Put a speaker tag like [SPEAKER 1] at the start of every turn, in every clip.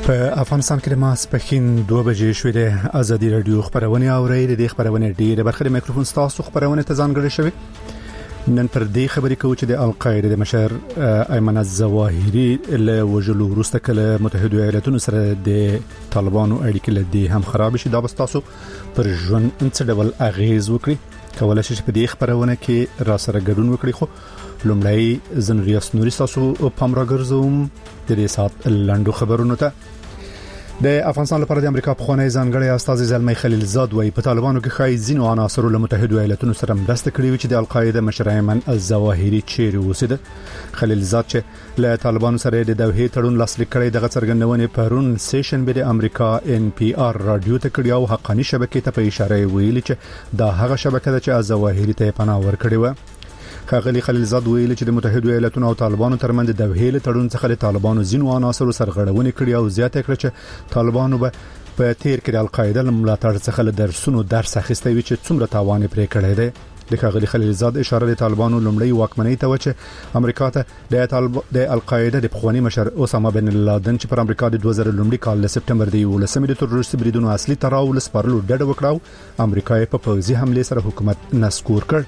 [SPEAKER 1] په افغانستان کې د ماسپښین 2 بجې شوې ده. ازادي رادیو خبرونه اوري. د خبرونه ډیره برخه د میکروفون تاسو خبرونه ته ځانګړې شوې. نن پر دې خبرې کوو چې د القاعده د مشر ایمن الظواهري له وجلو وروسته کله متحده ایالاتونو سره د طالبانو اړیکې لدی هم خراب شي. دا بس تاسو پر ژوند څه ډول اغیز وکړي کولای شي په دې خبرونه کې را سره ګډون وکړي. خو لومړی زنریاس نوري تاسو پام راګرځوم د دې سات لاندو خبرونه ته. د افغانستان لپاره د امریکا پخوانی ځانګړی استاذ زلمی خلیلزاد وايي په طالبانو کې خای زینو عناصر له متحده ایالاتونو سره مرسته کړې وي چې د القاعده مشر ایمن الظواهري چیرې اوسېده. خلیلزاد چې له طالبانو سره د دوحې تړون لاسلیک کړی دغه څرګندونه پرون سیشن به د امریکا NPR رادیو ته کړی او حقانی شبکې ته په اشاره ویلي چې دا هغه شبکه ده چې الظواهري ته پناه ورکړي و. خاغلی خلیلزاد ویل چې د متحده ایالاتونو او طالبانو ترمنځ د وهیل تړون څخه د طالبانو زینو عناصر سرغړونه کړې او زیاته کړې چې طالبانو به په تیر کې د القاعده ملاتړ څخه له درسونو درس اخیستی وي چې څومره تاوان پرې کړی دی. د خاغلی خلیلزاد اشاره د طالبانو لومړی واکمنۍ ته و چې امریکا ته د القاعده د پخوانی مشر اسامه بن لادن چې پر امریکا د 2000 لومړي کال له سپټمبر دی 19 د تروریستي بریدونو اصلي تراو لسپارلو ډډه وکړو. امریکا په پوځي حمله سره حکومت نسکور کړ.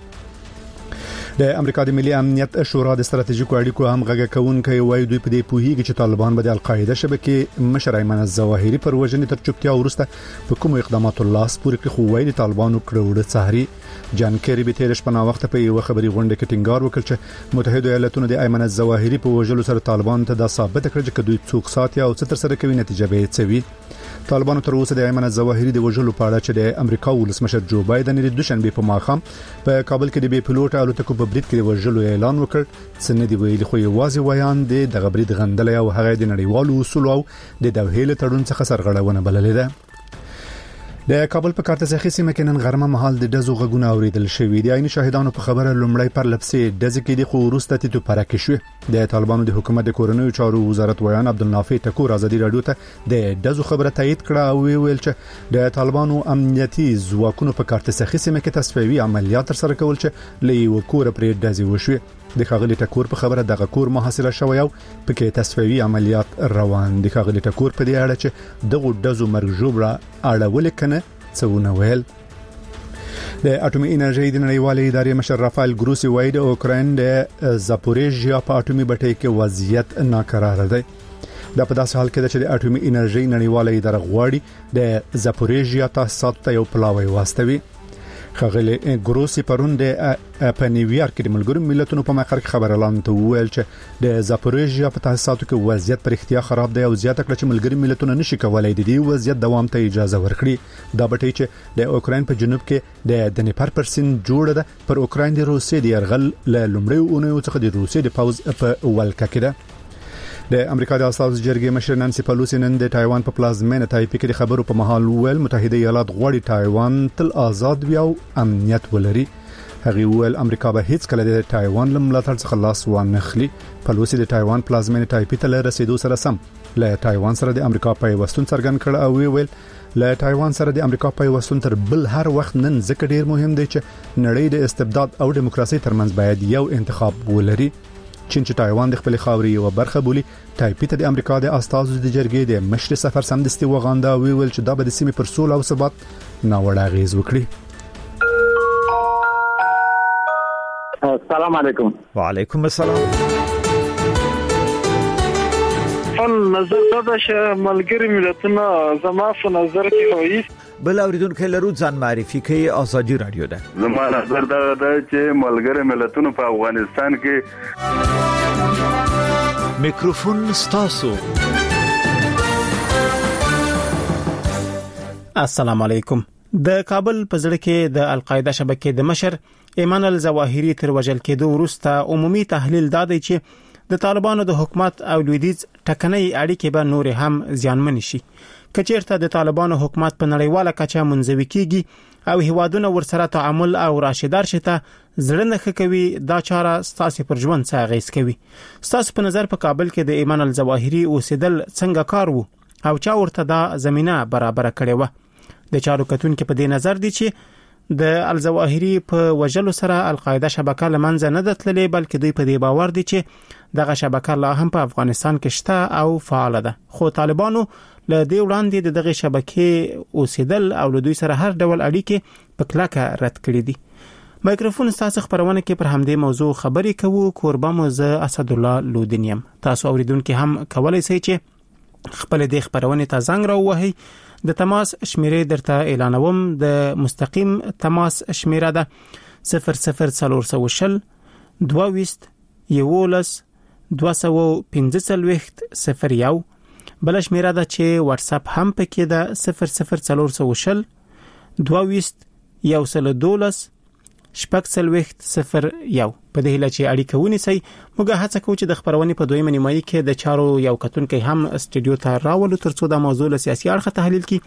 [SPEAKER 1] د امریکا د ملي امنیت شورا د ستراتیژیکو اړیکو هم غږ کوونکی وایي دوی په دې پوهیږي چې طالبان به د القاعده شبکې مشر ایمن الظواهري پر وژنې تر چوپتیا وروسته په کوم اقداماتو لاس پورې کړی. خو وایي د طالبانو کړوړه څهري جان کری به تیر شپه وخت په یو خبري غونډه کې ټینګار وکړ چې متحده ایالاتونو د ایمن الظواهري په وژلو سره طالبان ته دا ثابت کړ چې دوی څوک ساتي او څه تر سره کوي نتیجه به یې څه وي. طالبانو تر اوسه د ایمن الظواهري د وژلو په اړه چې د امریکا ولسمشر جو بایدن د دوشنبه په ماښام په کابل کې د بي پيلوټ الوتکو په برید کې د وژلو اعلان وکړ. څنګه دی ویلي خو یوازې ویان د غبرید غندل او هغه د نړیوالو اصول او د دوحې تړون څخه سرغړونه بللې ده. د کابل په کارتزخی سیمه کې نن غرمه مهال د دزو غږونه اوریدل شوې دي. عیني شاهدانو په خبره لومړی پر لپسې دزې کې د خو وروسته تیتو پرکې شو. د طالبانو د حکومت د کورنیو چارو وزارت ویان عبدالنافع ټکور ازادي رادیو ته د دزو خبره تایید کړه او ویل چې د طالبانو امنیتي ځواکونو په کارتزخی سیمه کې تصفیوي عملیات تر سره کول چې لې وکور پرې دزې وشوي. د خاغلی ټکور په خبره دغه کور محاصره شوی او پکې تصفیوي عملیات روان دي. خاغلی ټکور په دې اړه چې دغه دزو مرګ جوړه اړول کنه څونه ویل. د اټومي انرژي د نړیوالې ادارې مشر رافایل ګروسی وایي د اوکراین د زاپوریژیا په اټومي بټۍ کې وضعیت ناکراره دی. دا په داسې حال کې ده چې د اټومي انرژي نړیوالې ادارې غواړي د زاپوریژیا تاسیسات ته یو پلاوی واستوي. خغلی ګروسی پرون د په نیویارک کې د ملګرو ملتونو په مقر کې خبر اعلان ته ویل چې د زاپوریژیا په تاسیساتو کې وضعیت پر اختیار خراب دی او زیاته کړ چې ملګري ملتونه نشي کولای د دې وضعیت دوام ته اجازه ورکړي. دا بټۍ چې د اوکراین په جنوب کې د دنیپر پر سیند جوړه ده پر اوکراین د روسیې د يرغل له لومړی اونیو څخه د روسیې د پاوز په ولکه کې ده. د امریکا د اساس جرګې مشر نانسي پلوسی نن د تایوان په پلازمینه تایپی کې د خبرو په محل ویل متحده ایالات غواړي تایوان تل آزاد وي او امنیت ولري. هغه ویل امریکا به هیڅ کله د تایوان ملاتړ څخه لاس وانخلي. پلوسی د تایوان پلازمینه تایپی ته رسیدو سره سم له تایوان سره د امریکا په وستون څرګند کړ او ویل له تایوان سره د امریکا په وستون تر بل هر وخت نن ځکه ډیر مهم دی چې نړۍ د استبداد او دیموکراسي ترمنځ باید یو انتخاب ولري. چین چې تایوان د خپل خاوري او برخه بولی تایپی ته د امریکا د استازو د جرګې د مشر سفر سمدستي وغاندا ویل چې دا به د سیمې پر سول او ثبات ناوړه غیز وکړي.
[SPEAKER 2] السلام علیکم.
[SPEAKER 3] وعلیکم السلام.
[SPEAKER 4] نظر دا چې ملګری ملتونه زما په نظر کې وایي
[SPEAKER 3] بل اوریدونکو لرو ځان معرفي کوي ازادي رادیو ده.
[SPEAKER 5] زما نظر دا چې ملګری ملتونه په افغانستان کې
[SPEAKER 3] میکروفون ستاسو.
[SPEAKER 6] السلام علیکم. د کابل په ځړ کې د القاعده شبکې د مشر ایمن الظواهري تر وژل کېدو وروسته عمومي تحلیل دا دی چې د طالبانو د حکومت او لویدیځ ټکنۍ اړیکې به نور هم زیانمن شي. کچېرته د طالبانو حکومت په نړیواله کچه منځوي کیږي او هیوادونه ورسره تعامل او راشدار شته زړه نه کوي دا چاره ستاسو پر ژوند څه اغیز کوي. ستاسو په نظر په کابل کې د ایمن الظواهري اوسېدل څنګه کار وو او چا ورته دا زمينه برابر کړې و؟ د چارو کتون کې په دې نظر دي چې د الظواهری په وجلو سره القاعده شبکه لمنځه نه دتللې، بلکې دوی په دې باور دي چې دغه شبکه لا هم په افغانستان کې شته او فعال ده. خو طالبانو له دې وړاندې دغه شبکې اوسېدل او له دوی سره هر ډول اړیکې په کلکه رد کړې دي. مایکروفون تاسو خبرونه کې پر همدې موضوع خبرې کوو. کوربه مو زه اسد الله لودنیم. تاسو اوریدونکو هم کولای شئ چې خپل د خبرونه ته زنګ راووهئ. د تماس شمیرې درته اعلانوم. د مستقیم تماس شمیره ده 00420 22 11 245 بل شمیره ده چې واتس اپ هم پکې ده 00420 22 11 شپږ په دې هله چې اړیکه ونیسئ. موږ هڅه کوو چې د خبرونې په دویمه نیمایي کې د چارو یو کتونکو هم استودیو ته راولو ترڅو د موضوع له سیاسي اړخه تحلیل کړي